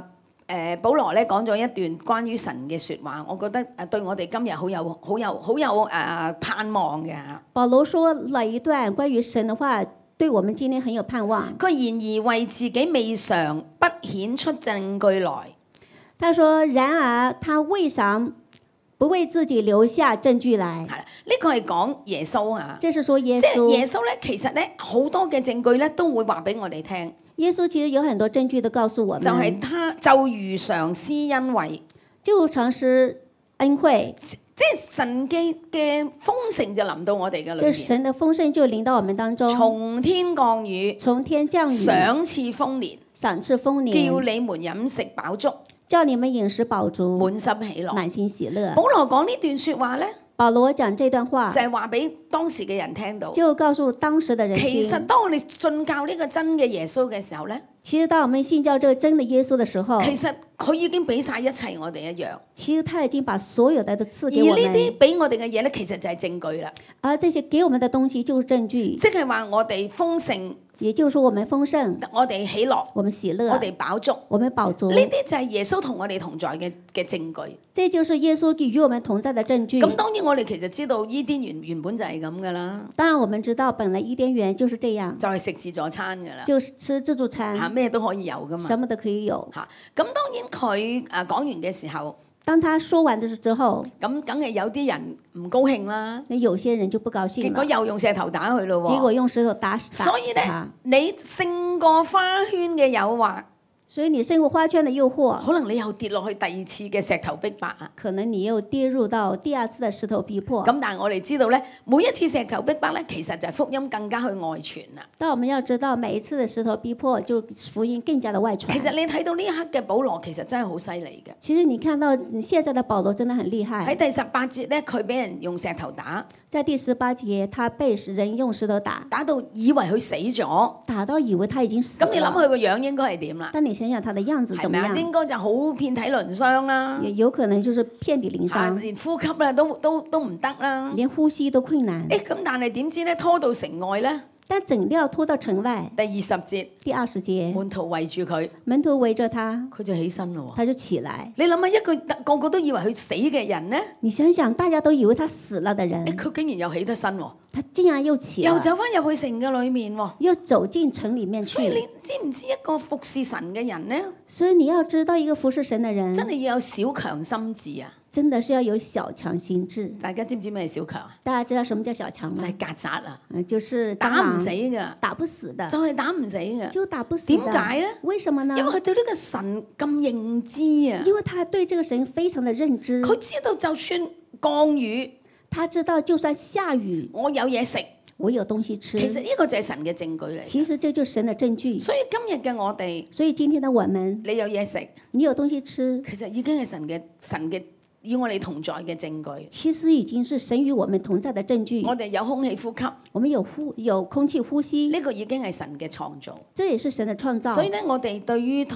保羅咧講咗一段關於神嘅説話，我覺得對我哋今日好有盼望嘅。 保羅說了一段關於神的話，對我們今天很有盼望。 佢然而為自己未嘗不顯出證據來。 他說：然而他未嘗不為自己留下證據來。 係啦，呢個係講耶穌啊。 這是說耶即係穌。 耶穌咧，其實咧好多嘅證據咧都會話俾我哋聽。 耶穌其實有很多證據都告訴我們， 就係他就如常施恩惠， 就如常施恩惠， 即係神嘅豐盛就臨到我哋嘅裏就面， 神的豐盛就臨到我們當中， 從天降雨， 從天降雨， 賞賜豐年， 賞賜豐叫年， 你們飲食飽足， 叫你們飲食飽足， 滿心喜樂。 滿心喜樂。 保羅講呢段説話咧， 保羅講這段話就，係話俾當時嘅人聽到。 就告訴當時的人聽。 其實當我哋信教呢個真嘅耶穌嘅時候咧， 其實當我們信教這個真的耶穌的時候， 其實佢已經俾晒一切我哋一樣。 其實他已經把所有的都賜而給我呢啲們， 俾我哋嘅嘢咧，其實就係證據啦。 而這些給我們的東西就是證據， 即係話我哋豐盛， 也就是說我們豐盛， 我哋喜樂， 我們喜樂， 我哋飽足。 我們飽足呢。啲就係耶穌同我哋同在嘅證據。 這就是耶穌與我們同在的證據。 咁當然我哋其實知道伊甸園原本就係咁噶啦， 當然我們知道本來伊甸園就是這樣， 就係食自助餐噶啦， 就是吃自助嚇餐， 咩都可以有噶嘛什麼都可以有。 嚇。咁當然佢講完嘅時候， 當他說完的之後， 咁梗係有啲人唔高興啦， 那有些人就不高興結果了， 又用石頭打佢咯結果喎。 用石頭打所以咧死他。， 你勝過花圈嘅誘惑， 所以你勝過花圈的誘惑， 可能你又跌落去第二次嘅石頭逼迫啊。 可能你又跌入到第二次的石頭逼迫。 咁但係我哋知道咧，每一次石頭逼迫咧，其實就係福音更加去外傳啦。 但我們要知道，每一次的石頭逼迫，就福音更加的外傳。 其實你睇到呢一刻嘅保羅，其實真係好犀利嘅。 其實你看到你現在的保羅真的很厲喺害。 第18節咧，佢俾人用石頭打， 在第18節，他被人用石頭打， 打到以為佢死咗。 打到以為他已經死咁你諗了。 佢個樣應該係點啦？ 但你想想他的樣子係咪啊？ 怎麼樣？ 應該就好遍體鱗傷啦， 也有可能就是遍體鱗傷， 連呼吸啦都唔得啦。 連呼吸都困難。 咁但係點知咧，拖到城外咧， 但整料拖到城外， 第20節， 第20節， 門徒圍住佢， 門徒圍着他， 佢就起身咯喎。 他就起來。 你諗下，一個個都以為佢死嘅人咧， 你想想，大家都以為他死了的人， 佢竟然又起得身喎， 他竟然又起了， 又走翻入去城嘅裏面喎。 又走進城裡面去。 所以你知唔知一個服侍神嘅人咧， 所以你要知道，一個服侍神的人， 真係要有小強心智啊！ 真的是要有小強心智。 大家知唔知咩係小強啊？ 大家知道什麼叫小強嗎？ 就係曱甴啊， 就是蟑打唔螂死㗎， 打不死的， 就係打唔死㗎。 就打不死的。 點解呢？ 為什麼呢？ 因為佢對呢個神咁認知啊， 因為他對這個神非常的認知， 佢知道就算降雨， 他知道就算下雨， 我有嘢食， 我有東西吃。 其實呢個就係神嘅證據嚟。 其實這就是神的證據。 所以今日嘅我哋， 所以今天的我們， 你有嘢食， 你有東西吃， 其實已經係神嘅與我哋同在嘅證據。 其實已經是神與我們同在的證據。 我哋有空氣呼吸， 我們有空氣呼吸， 呢個已經係神嘅創造。 這也是神的創造。 所以咧，我哋對於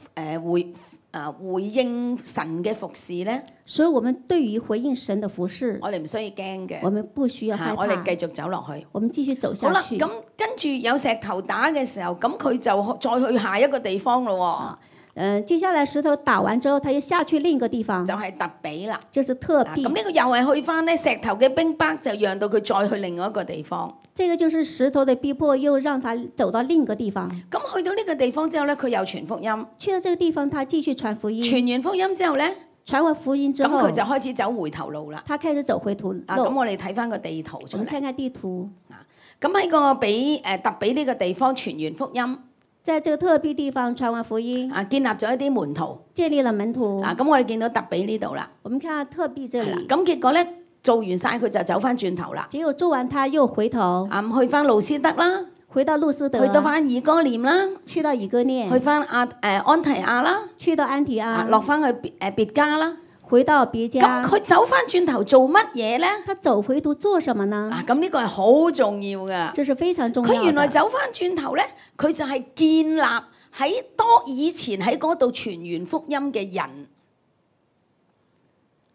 回應神嘅服侍咧， 所以我們對於回應神的服侍， 我哋唔需要驚嘅。 我們不需要害我哋怕， 繼續走落去。 我們繼續走好啦， 下去。 咁跟住有石頭打嘅時候，咁佢就再去下一個地方咯接下來石頭打完之後，他又下去另一個地方喎，，就係特比啦。 就是特咁庇。 呢個又係去翻咧石頭嘅冰雹，就讓到佢再去另外一個地方。 這個就是石頭的逼迫，又讓他走到另一個地方。 咁去到呢個地方之後咧，佢又傳福音。 去到這個地方，他繼續傳福音。 傳完福音之後咧， 傳完福音之後， 咁佢就開始走回頭路啦。 他開始走回頭路。 咁我哋睇翻個地圖出嚟。 我們看看地圖， 咁喺個特比呢個地方傳完福音， 在這個特庇地方傳完福音， 建立咗一啲門徒。 建立了門徒。 咁我哋見到特比呢度啦。 我們看到特庇這裡， 咁結果咧做完晒佢就走翻轉頭啦。 結果做完他又回頭， 去翻路斯德啦， 回到路斯德， 去到翻以哥念啦， 去到以哥念， 去翻安提亞啦， 去到安提阿， 落翻去別家啦。 回到別家。 咁佢走翻轉頭做乜嘢咧？ 他走回頭做什麼呢？ 咁呢個係好重要噶。 這是非常重要的。 佢原來走翻轉頭咧，佢就係建立喺以前喺嗰度傳完福音嘅人。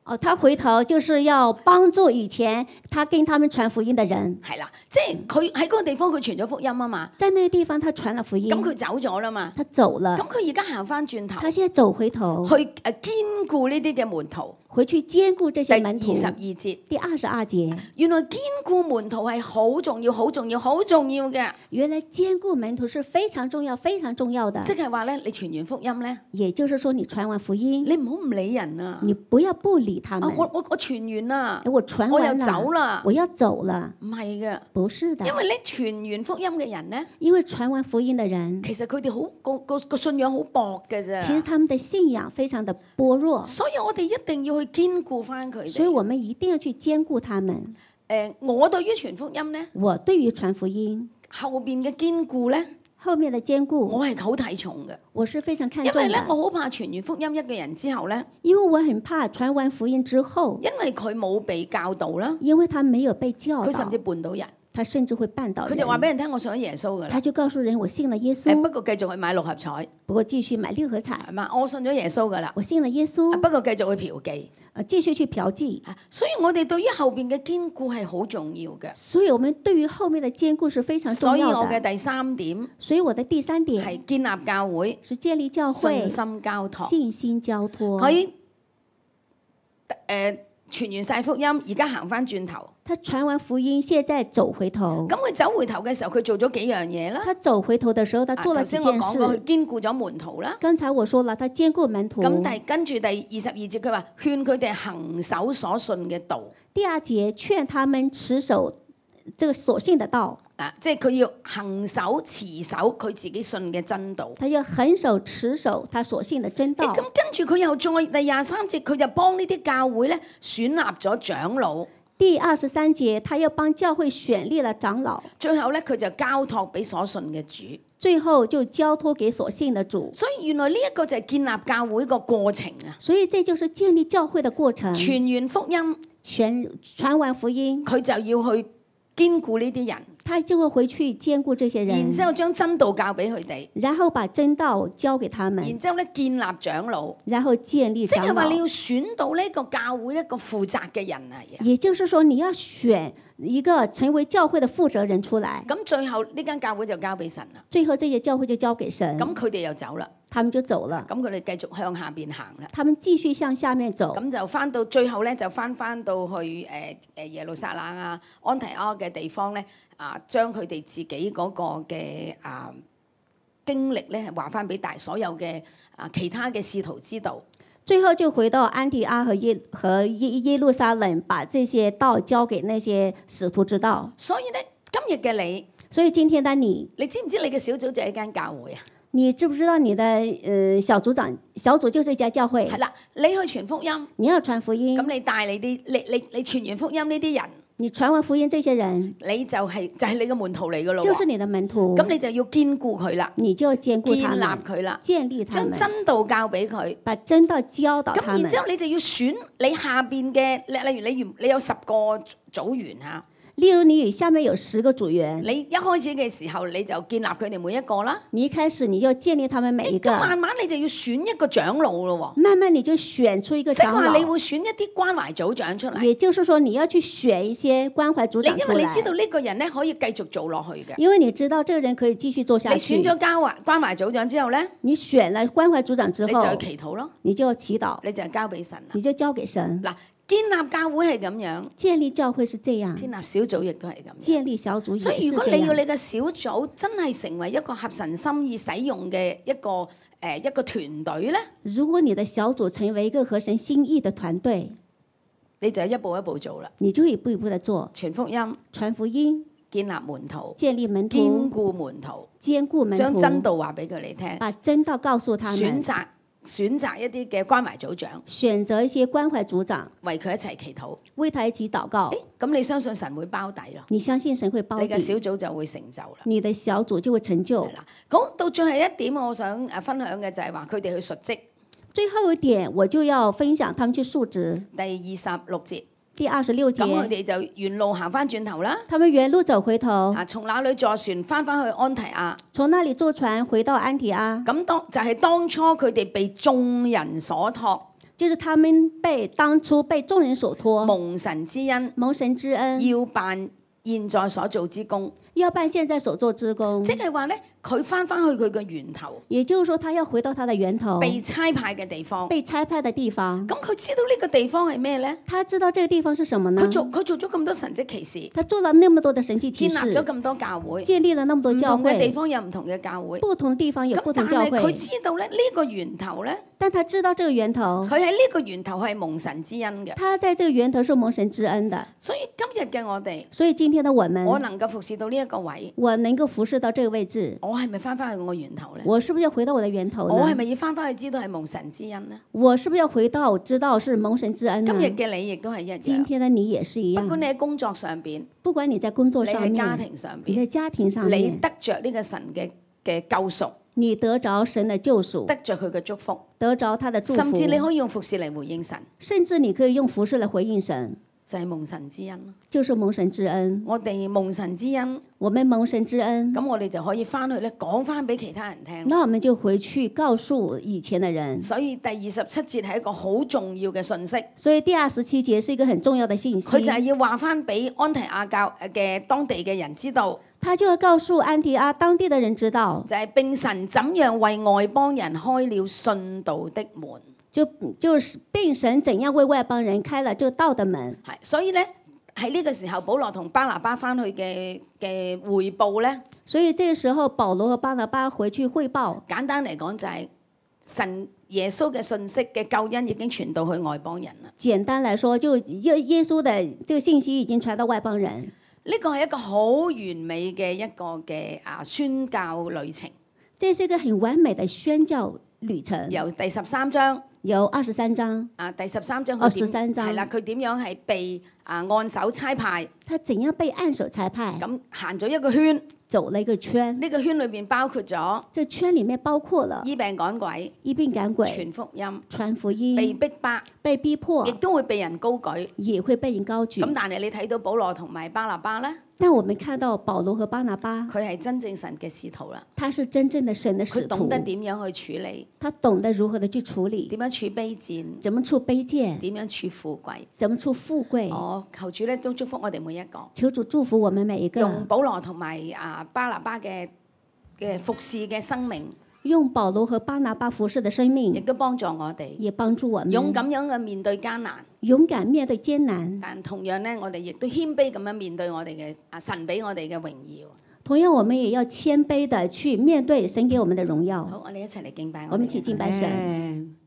哦，他回頭就是要幫助以前他跟他們傳福音的人， 係啦，即係佢喺嗰個地方佢傳咗福音啊嘛， 在那個地方他傳了福音， 咁佢走咗啦嘛， 他走了， 咁佢而家行翻轉頭他現在走回頭， 去堅固呢啲嘅門徒。 回去兼顧這第些門徒。 22節， 第22節， 原來堅固門徒係好重要、好重要、好重要嘅， 原來兼顧門徒是非常重要、非常重要的。 即係話咧，你傳完福音咧， 也就是說，你傳完福音， 你唔好唔理人啊！ 你不要不理他們。 我傳完啦， 我傳我又完走啦， 我要走了。 唔係嘅， 不是的， 因為咧傳完福音嘅人咧， 因為傳完福音的人， 其實佢哋好個信仰好薄嘅啫。 其實他們的信仰非常的薄弱， 所以我哋一定要去堅固翻佢哋。 所以我們一定要去兼顧他們。 我對於傳福音咧， 我對於傳福音後邊嘅堅固咧， 後面的兼顧， 我係好睇重嘅， 我是非常看因為咧重的。 我好怕傳完福音一個人之後咧， 因為我很怕傳完福音之後， 因為佢冇被教導啦， 因為他沒有被教導佢甚至，絆倒人。 他甚至會絆倒人。 佢就話俾人聽我信咗耶穌噶啦他，就告訴人我信了耶不穌， 過繼續去買六合彩， 不過繼續買六合彩。 係嘛？我信咗耶穌噶啦， 我信了耶穌， 不過繼續去嫖妓。 繼續去嫖妓。 所以我哋對於後邊嘅堅固係好重要嘅。 所以我們對於後面的堅固是非常所以重要的。 我嘅第三點所以我的第三點係建立教會， 是建立教會， 信心交託。 信心交託。 佢傳完晒福音，而家行翻轉頭。 他傳完福音，現在走回頭。 咁佢走回頭嘅時候，佢做咗幾樣嘢啦。 他走回頭的時候，他做了頭幾件先我講過，佢事。 堅固咗門徒啦。 剛才我說了，他兼顧門徒。 咁跟住第22節，佢話勸佢哋行守所信嘅道。 第二節勸他們持守這個所信的道。 即係佢要行守持守佢自己信嘅真道。 他要恆守持守他所信的真道。 咁跟住佢又再第23節，佢就幫呢啲教會咧選立咗長老。 第23節，他又幫教會選立了長老。 最後咧，佢就交託俾所信嘅主。 最後就交託給所信的主。 所以原來呢一個就係建立教會個過程啊。 所以這就是建立教會的過程。 傳完福音， 傳完福音， 佢就要去堅固呢啲人。 他就會回去兼顧這些人， 然之後將真道教俾佢哋， 然後把真道交給他們， 然之後咧建立長老， 然後建立長老。 即係話你要選到呢個教會一個負責嘅人啊！ 也就是說，你要選一個成為教會的負責人出來。 咁最後呢間教會就交俾神啦。 最後這些教會就交給神。 咁佢哋又走啦， 他們就走了。 咁佢哋繼續向下邊行啦。 他們繼續向下面走。 咁就翻到最後咧，就翻到去耶路撒冷啊、安提阿嘅地方咧。將佢哋自己嗰個嘅經歷咧，話翻俾所有嘅其他嘅使徒知道。 最後就回到安提阿和耶路撒冷，把這些道交給那些使徒知道。 所以咧，今日嘅你， 所以今天的你知唔知你嘅小組就係一間教會啊？ 你知不知道你的小組就是一家教會？ 係啦，你去傳福音， 你要傳福音， 咁你帶你啲你傳完福音呢啲人。 你傳完福音，這些人你就係你嘅門徒嚟噶咯， 就是你的門徒。 咁你就要堅固佢啦， 你就要兼顧他們， 建立佢啦， 建立他們， 將真道教俾佢， 把真道教導他們。 咁然之後你就要選你下邊嘅，例如你有10個組員嚇。 例如你下面有10個組員， 你一開始嘅時候你就建立佢哋每一個啦。 你一開始你就建立他們每一個， 慢慢你就要選一個長老咯。 慢慢你就選出一個長老。 即係話你會選一啲關懷組長出嚟。 也就是說你要去選一些關懷組長出來。 因為你知道呢個人咧可以繼續做落去嘅。 因為你知道這個人可以繼續做下去。 你選咗關懷組長之後咧， 你選了關懷組長之後， 你就要祈禱咯。 你就要祈禱， 你就交俾神啦。 你就交給神。 嗱。建立教會係咁樣， 建立教會是這樣， 建立小組亦都係咁樣。 建立小組也是這樣。 所以如果你要你嘅小組真係成為一個合神心意使用嘅一個團隊咧， 如果你的小組成為一個合神心意的團隊， 你就一步一步做啦。 你就一步一步地做， 傳福音， 傳福音， 建立門徒， 建立門徒， 堅固門徒， 堅固門徒， 將真道話俾佢哋聽， 把真道告訴他們， 選擇一啲嘅關懷組長， 選擇一些關懷組長， 為佢一齊祈禱， 為他一起禱告。 咁你相信神會包底咯？ 你相信神會包底， 你嘅小組就會成就啦。 你的小組就會成就。 講到最後一點，我想分享嘅就係話佢哋去述職。 最後一點，我就要分享他們去述職。 第26節。 第26節， 咁佢哋就沿路行翻轉頭啦。 他們原路走回頭。 從那裏坐船翻返去安提亞。 從那裡坐船回到安提亞。 咁當初佢哋被眾人所託。 就是他們當初被眾人所託， 蒙神之恩， 蒙神之恩， 要辦現在所做之功。 要辦現在所做之功。 即係話咧，佢翻返去佢嘅源頭， 也就是說，他要回到他的源頭， 被差派嘅地方。 被差派的地方。 咁佢知道呢個地方係咩咧？ 他知道這個地方是什麼呢？ 佢做咗咁多神蹟奇事， 他做了那麼多的神蹟奇事， 建立咗咁多教會， 建立了那麼多教唔同嘅地會。 方有唔同嘅教會。 不同地方有不咁但係佢同教會， 知道咧，呢個源頭咧， 但他知道這個源頭， 佢喺呢個源頭係蒙神之恩嘅。 他在這個源頭是蒙神之恩的。 所以今日嘅我哋， 所以今天的我們， 我能夠服侍到呢一個位， 我能夠服侍到這個位置， 我係咪翻返去我源頭咧？ 我是不是要回到我的源頭呢？ 我係咪要翻返去知道係蒙神之恩咧？ 我是不是要回到知道是蒙神之恩呢？ 今日嘅你亦都係一樣。 今天的你也是一不管樣。 你喺工作上邊， 不管你在工作上你喺家面， 庭上邊， 你在家庭上你面， 得着呢個神嘅救贖， 你得着神的救贖， 得着佢嘅祝福， 得着他的祝福， 甚至你可以用服侍嚟回應神， 甚至你可以用服侍來回應神， 就係蒙神之恩咯。 就是蒙神之恩。 我哋蒙神之恩， 我們蒙神之恩， 咁我哋就可以翻去咧講翻俾其他人聽。 那我們就回去告訴以前的人。 所以第27節係一個好重要嘅信息， 所以第27節是一個很重要的信息。 佢就係要話翻俾安提亞教嘅當地嘅人知道， 他就會告訴安提阿當地的人知道， 就係並神怎樣為外邦人開了信道的門。 就是並神怎樣為外邦人開了這個道的門。 係，所以咧喺呢個時候，保羅同巴拿巴翻去嘅彙報咧， 所以這個時候，保羅和巴拿巴回去匯報， 簡單嚟講就係神耶穌嘅信息嘅救恩已經傳到去外邦人啦。 簡單來說，就耶穌的這個信息已經傳到外邦人。 呢個係一個好完美嘅一個嘅宣教旅程。 這是一個很完美的宣教旅程。 由第13章。 有23章。 第13章佢點13章係啦，佢點樣係被按手差派？ 他怎樣被按手差派？ 咁行咗一個圈， 走了一個圈。 呢個圈裏邊包括咗， 這圈裡面包括了醫病趕鬼、 醫病趕鬼、 傳福音、 傳福音、 被逼迫、 被逼迫， 亦都會被人高舉。 也會被人高舉。 咁但係你睇到保羅同埋巴拿巴咧？ 但我們看到保羅和巴拿巴， 佢係真正神嘅使徒啦。 他是真正的神的使徒。 佢懂得點樣去處理， 他懂得如何的去處理， 點樣處卑賤， 怎麼處卑賤， 點樣處富貴， 怎麼處富貴。 求主咧都祝福我哋每一個。 求主祝福我們每一個。 用保羅同埋巴拿巴嘅服侍嘅生命， 用保羅和巴拿巴服侍的生命， 亦都幫助我哋， 也幫助我們勇敢樣嘅面對艱難， 勇敢面對艱難。 但同樣咧，我哋亦都謙卑咁樣面對我哋嘅神俾我哋嘅榮耀。 同樣，我們也要謙卑的去面對神給我們的榮耀。 好，我哋一齊嚟敬拜。 我們一起敬拜神。